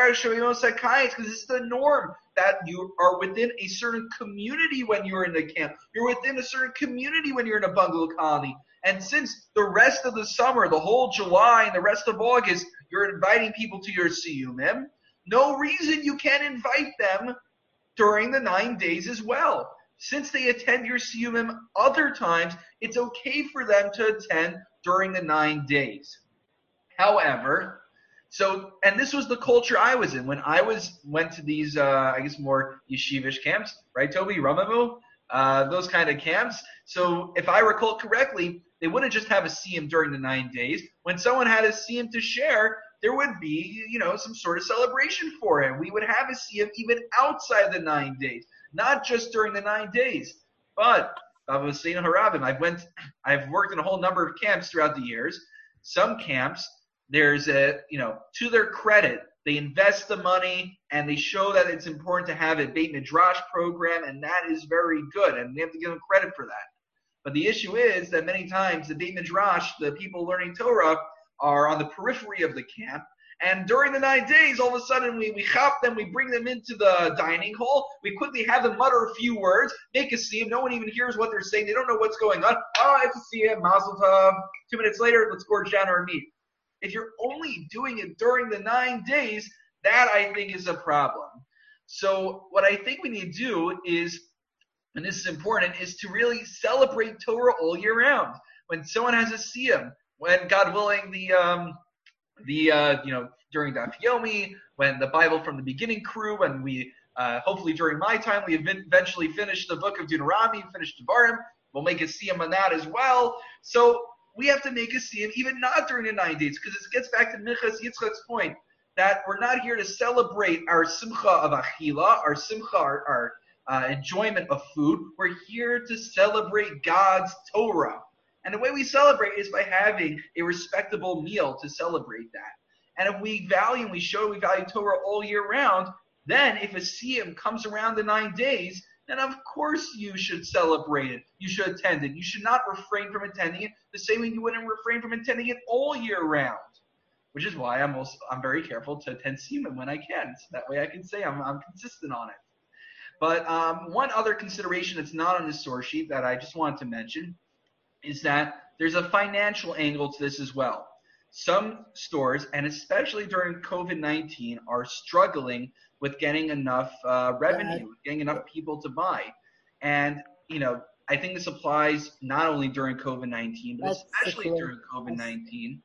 is the norm, that you are within a certain community when you're in the camp. You're within a certain community when you're in a bungalow colony. And since the rest of the summer, the whole July and the rest of August, you're inviting people to your siyumim, no reason you can't invite them during the nine days as well. Since they attend your siyumim other times, it's okay for them to attend during the nine days. However, So, and this was the culture I was in when I was went to these, uh, I guess, more yeshivish camps, right, Toby? Ramamu? Uh, those kind of camps. So, if I recall correctly, they wouldn't just have a siyum during the nine days. When someone had a siyum to share, there would be, you know, some sort of celebration for it. We would have a siyum even outside the nine days, not just during the nine days. But, I was saying Harabim, I've went, I've worked in a whole number of camps throughout the years. Some camps, there's a, you know, to their credit, they invest the money and they show that it's important to have a Beit Midrash program, and that is very good, and they have to give them credit for that. But the issue is that many times the Beit Midrash, the people learning Torah, are on the periphery of the camp, and during the nine days, all of a sudden we, we chop them, we bring them into the dining hall, we quickly have them mutter a few words, make a siyum, no one even hears what they're saying, they don't know what's going on. Oh, it's a siyum, mazel tov. Two minutes later, let's gorge down our meat. If you're only doing it during the nine days, that I think is a problem. So what I think we need to do is, and this is important, is to really celebrate Torah all year round. When someone has a siyum, when God willing, the um, the uh, you know during Daf Yomi, when the Bible from the Beginning crew, when we uh, hopefully during my time we eventually finish the book of Deuteronomy, finish Devarim, we'll make a siyum on that as well. So we have to make a siyum even not during the nine days, because it gets back to Minchas Yitzchak's point that we're not here to celebrate our simcha of achila, our simcha, our, our uh, enjoyment of food. We're here to celebrate God's Torah. And the way we celebrate is by having a respectable meal to celebrate that. And if we value and we show we value Torah all year round, then if a Siyum comes around the nine days, then of course you should celebrate it. You should attend it. You should not refrain from attending it the same way you wouldn't refrain from attending it all year round. Which is why I'm also I'm very careful to attend Siyum when I can. So that way I can say I'm I'm consistent on it. But um, one other consideration that's not on the source sheet that I just wanted to mention is that there's a financial angle to this as well. Some stores, and especially during COVID nineteen, are struggling with getting enough uh, revenue, getting enough people to buy. And, you know, I think this applies not only during COVID nineteen, but That's especially cool. during COVID nineteen.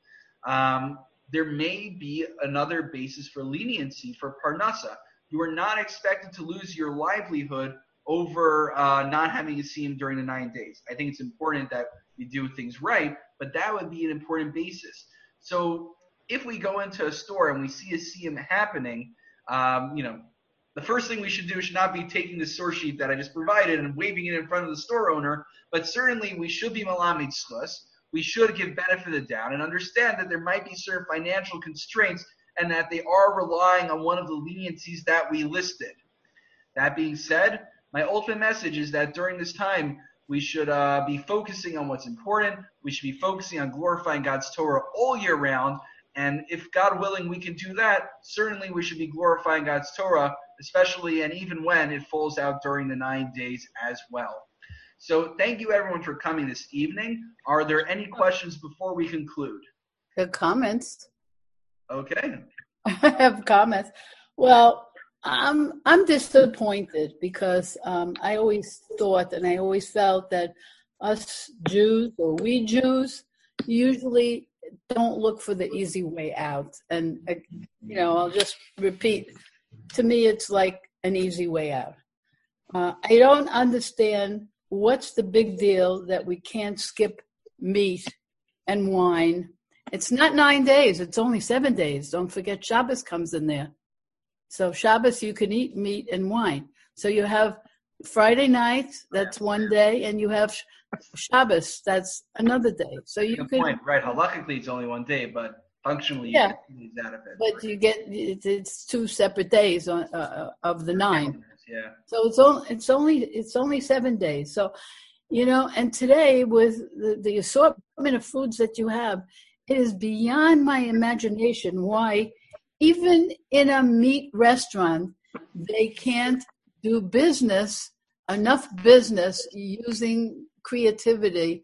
Um, there may be another basis for leniency for Parnassa. You are not expected to lose your livelihood over uh, not having a Siyum during the nine days. I think it's important that we do things right, but that would be an important basis. So if we go into a store and we see a Siyum happening, um, you know, the first thing we should do should not be taking the source sheet that I just provided and waving it in front of the store owner, but certainly we should be Malamed Zchus. We should give benefit of the doubt and understand that there might be certain financial constraints and that they are relying on one of the leniencies that we listed. That being said, my ultimate message is that during this time, we should uh, be focusing on what's important. We should be focusing on glorifying God's Torah all year round. And if God willing we can do that, certainly we should be glorifying God's Torah, especially and even when it falls out during the nine days as well. So thank you everyone for coming this evening. Are there any questions before we conclude? Good comments. Okay. I have comments. Well, I'm I'm disappointed because um, I always thought and I always felt that us Jews or we Jews usually don't look for the easy way out. And, uh, you know, I'll just repeat. To me, it's like an easy way out. Uh, I don't understand what's the big deal that we can't skip meat and wine. It's not nine days. It's only seven days. Don't forget Shabbos comes in there. So Shabbos, you can eat meat and wine. So you have Friday night, that's one day, and you have Shabbos, that's another day. So you Good can, point. Right. Halakhically, it's only one day, but functionally, Yeah. you get two days out of it. but you get, it's it's two separate days on, uh, of the nine. Yeah. So it's only it's only it's only seven days. So, you know, and today with the, the assortment of foods that you have, it is beyond my imagination why even in a meat restaurant they can't do business, enough business using creativity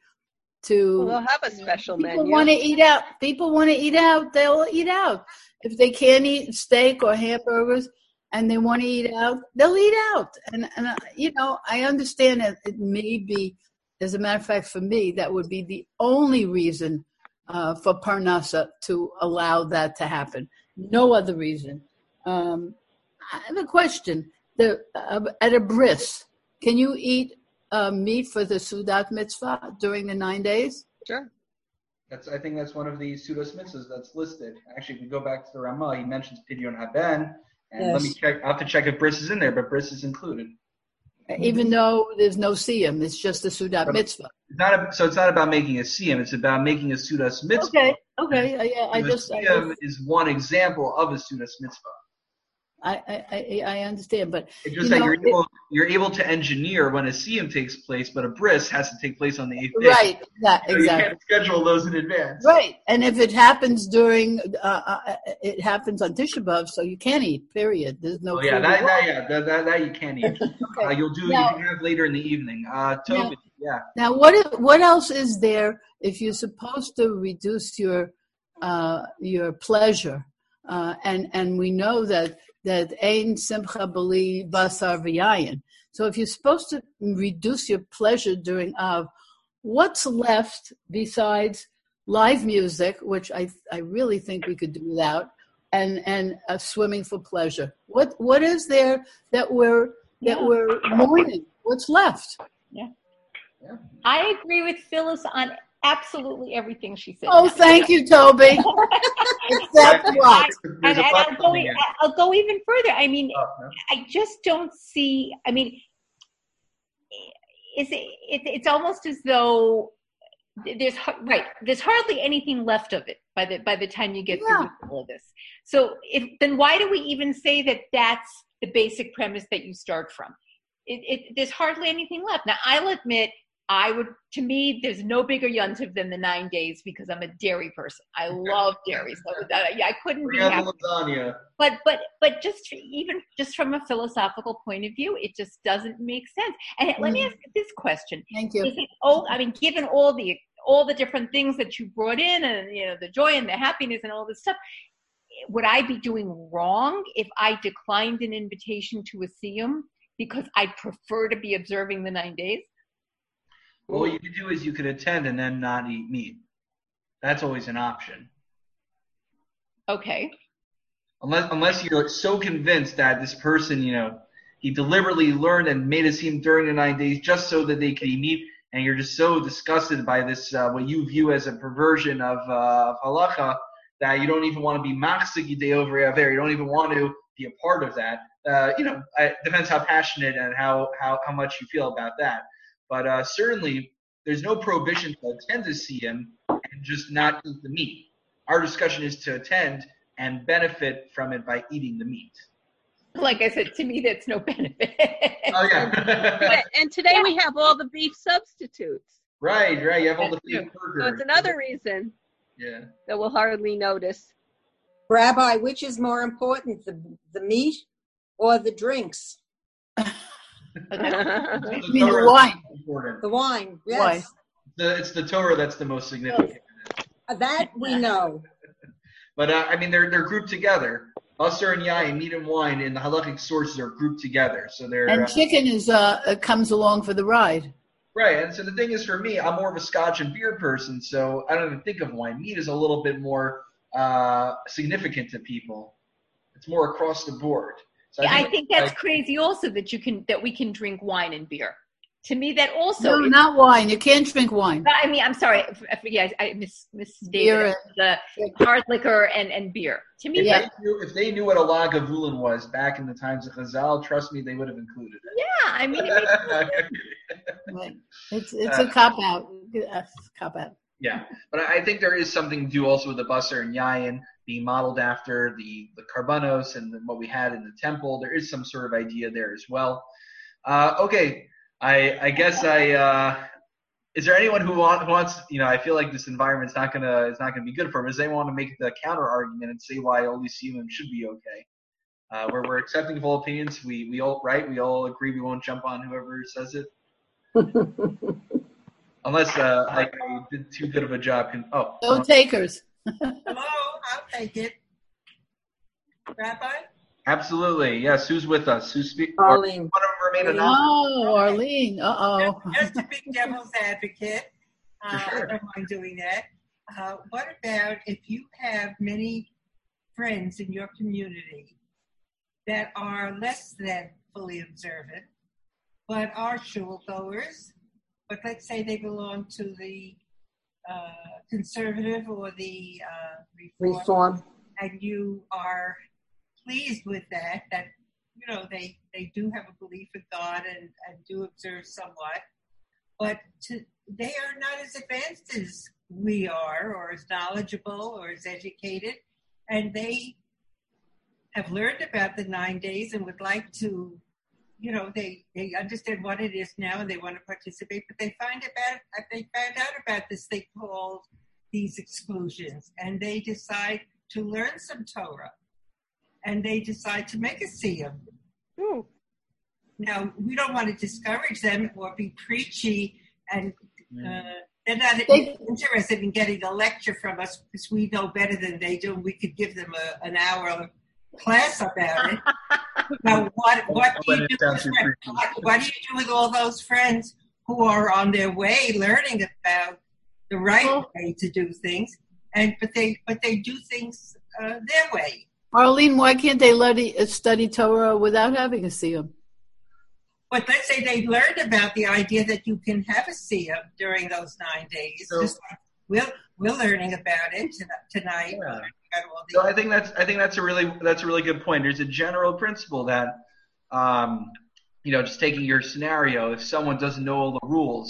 to Well, they'll have a special people menu. want to eat out. People want to eat out, they'll eat out. If they can't eat steak or hamburgers, and they want to eat out, they'll eat out. And, and uh, you know, I understand that it may be, as a matter of fact, for me, that would be the only reason uh, for Parnassa to allow that to happen. No other reason. Um, I have a question. The, uh, at a bris, can you eat uh, meat for the Sudat mitzvah during the nine days? Sure. That's, I think that's one of the pseudos mitzvahs that's listed. Actually, if we go back to the Ramah, he mentions Pidyon Haben. And let me Yes. check. I have to check if bris is in there, but bris is included. Even though there's no siyum, it's just a Sudat mitzvah. It's not a, so it's not about making a siyum. It's about making a sudas mitzvah. Okay, okay. I, yeah, I The just, I siyum just is one example of a sudas mitzvah. I, I, I I understand, but It's you just that know, you're it- able, you're able to engineer when a siyum takes place, but a bris has to take place on the eighth day. right, that, So exactly, you can't schedule those in advance. right. And if it happens during, uh, uh, it happens on Tisha B'av, so you can't eat. Period. There's no. Oh yeah, food that, at all. that yeah, that, that, that you can't eat. Okay. Uh, you'll do. Now- you can have later in the evening. Uh, Toby, yeah. Now, what is, what else is there if you're supposed to reduce your uh, your pleasure? Uh, and and we know that that ein simcha b'li basar v'yayin. So if you're supposed to reduce your pleasure during Av, what's left besides live music, which I I really think we could do without, and and uh, swimming for pleasure? What what is there that we're that Yeah. we're mourning? What's left? I agree with Phyllis on absolutely everything she said. Oh, thank you, Toby. Except what? And, There's a and but I'll, go, coming in. I'll go even further. I mean, Oh, no. I just don't see, I mean, it's, it, it's almost as though there's right. There's hardly anything left of it by the by the time you get Yeah. through all of this. So if then why do we even say that that's the basic premise that you start from? It, it there's hardly anything left. Now I'll admit, I would to me there's no bigger yuntiv than the nine days because I'm a dairy person. I love dairy, so that, yeah, I couldn't be Bring out happy. the lasagna. But but but just even just from a philosophical point of view, it just doesn't make sense. And let me Mm. ask you this question: Thank you. Is it oh, I mean, given all the all the different things that you brought in, and you know the joy and the happiness and all this stuff, would I be doing wrong if I declined an invitation to a siyum because I prefer to be observing the nine days? Well, what you could do is you could attend and then not eat meat. That's always an option. Okay. Unless unless you're so convinced that this person, you know, he deliberately learned and made a scene during the nine days just so that they could eat meat, and you're just so disgusted by this, uh, what you view as a perversion of, uh, of halacha, that you don't even want to be machzik yidei over aver. You don't even want to be a part of that. Uh, you know, it depends how passionate and how, how, how much you feel about that. But uh, certainly, there's no prohibition to attend to see him and just not eat the meat. Our discussion is to attend and benefit from it by eating the meat. Like I said, to me, that's no benefit. Oh, yeah. And today we have all the beef substitutes. Right, right. You have all the That's fake true. burgers. So it's another reason Yeah. that we'll hardly notice. Rabbi, which is more important, the the meat or the drinks? The I mean, the Torah is wine. important. The wine, yes. Wine. The, it's the Torah that's the most significant. Uh, That we know. But uh, I mean, they're they're grouped together. Usher and yayin, meat and wine, in the halachic sources are grouped together. So they're And uh, chicken is uh uh, comes along for the ride. right. And so the thing is, for me, I'm more of a Scotch and beer person, so I don't even think of wine. Meat is a little bit more uh, significant to people. It's more across the board. So Yeah, I think that's like, crazy also that you can that we can drink wine and beer. To me, that also No, is, not wine. You can't drink wine. I mean, I'm sorry, I forget. I, I miss Miss Beer David. The hard liquor and, and beer. To me, if, Yeah. they knew, if they knew what a lagavulin was back in the times of Chazal, trust me, they would have included it. yeah. I mean, it makes Right. It's it's a cop out. Cop out. Yeah, but I think there is something to do also with the Basar and Yayin being modeled after the, the Karbanos and the, what we had in the temple. There is some sort of idea there as well. Uh, okay, I I guess I uh, is there anyone who, want, who wants you know I feel like this environment's not gonna it's not gonna be good for him. Does anyone want to make the counter argument and say why only Siyum should be okay? Uh, where we're accepting full opinions, we we all right we all agree we won't jump on whoever says it. Unless uh, like I did too good of a job. Can, oh, No takers. Hello, I'll take it. Rabbi? absolutely. Yes. Who's with us? Who's speaking? Arlene. One of them remain anonymous. Oh, Arlene. Uh oh. Just a big devil's advocate. Uh, For sure. I don't mind doing that. Uh, what about if you have many friends in your community that are less than fully observant, but are shul goers, but let's say they belong to the uh, conservative or the uh, reform, Reform. and you are pleased with that, that, you know, they, they do have a belief in God and, and do observe somewhat, but to, they are not as advanced as we are, or as knowledgeable, or as educated, and they have learned about the nine days and would like to, you know, they, they understand what it is now and they want to participate, but they find about, they found out about this thing called these exclusions, and they decide to learn some Torah, and they decide to make a siyum. Ooh. Now, we don't want to discourage them or be preachy, and uh, they're not They- interested in getting a lecture from us because we know better than they do, and we could give them a, an hour class about it. Now, what, what, do you do with, what, what do you do with all those friends who are on their way learning about the right Well- way to do things, and but they but they do things uh, their way? Arlene, why can't they let it, study Torah without having a siyum? But let's say they learned about the idea that you can have a siyum during those nine days. So- just like we're we're learning about it tonight. Yeah. We're learning about all So the- I think that's I think that's a really that's a really good point. There's a general principle that, um, you know, just taking your scenario, if someone doesn't know all the rules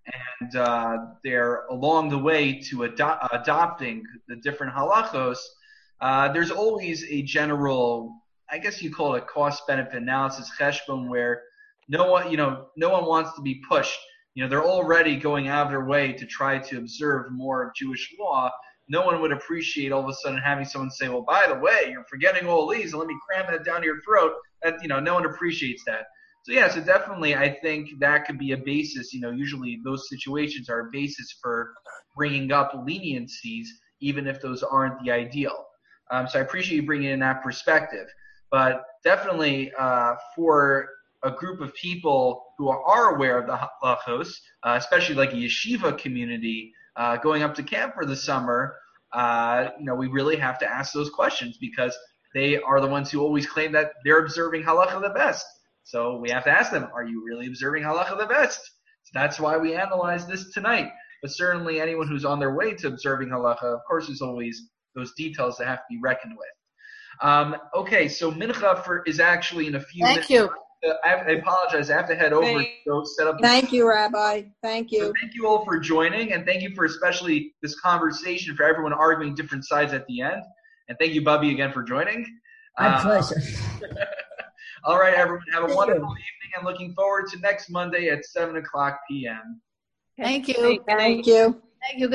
and uh, they're along the way to ado- adopting the different halachos, uh, there's always a general, I guess you call it a cost-benefit analysis, cheshbon, where no one, you know, no one wants to be pushed. You know, they're already going out of their way to try to observe more of Jewish law. No one would appreciate all of a sudden having someone say, well, by the way, you're forgetting all these, and let me cram that down your throat. That, you know, no one appreciates that. So, yeah, so definitely I think that could be a basis. You know, usually those situations are a basis for bringing up leniencies, even if those aren't the ideal. Um, so I appreciate you bringing in that perspective. But definitely uh, for a group of people who are aware of the halachos, uh, especially like a yeshiva community, uh, going up to camp for the summer, uh, you know, we really have to ask those questions because they are the ones who always claim that they're observing halacha the best. So we have to ask them, are you really observing halacha the best? So that's why we analyze this tonight. But certainly anyone who's on their way to observing halacha, of course, there's always those details that have to be reckoned with. Um, okay, so mincha for, is actually in a few Thank minutes. you. I, I apologize. I have to head over to go set up. Thank you, Rabbi. Thank you. So thank you all for joining, and thank you for especially this conversation, for everyone arguing different sides at the end. And thank you, Bubby, again for joining. My Uh, pleasure. all right, everyone. Have a Thank wonderful you. evening, and looking forward to next Monday at seven o'clock p.m. Thank you. Thank you. Thank you.